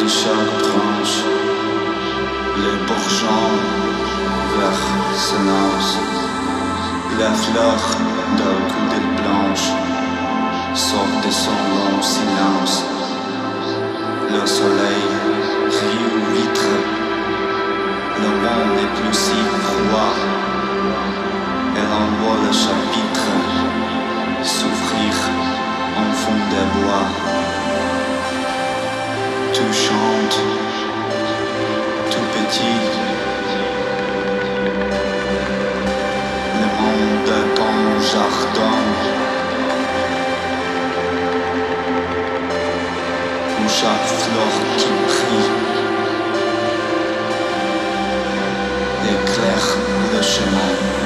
de chaque branche, les bourgeons vers sénance, la fleur d'un coup d'île blanche sort de son long silence. Le soleil rit aux vitres, le monde n'est plus si froid. Elle envoie le chapitre s'ouvrir en fond des bois. Tout chante, tout petit. Le monde de ton jardin, où chaque fleur qui brille éclaire le chemin.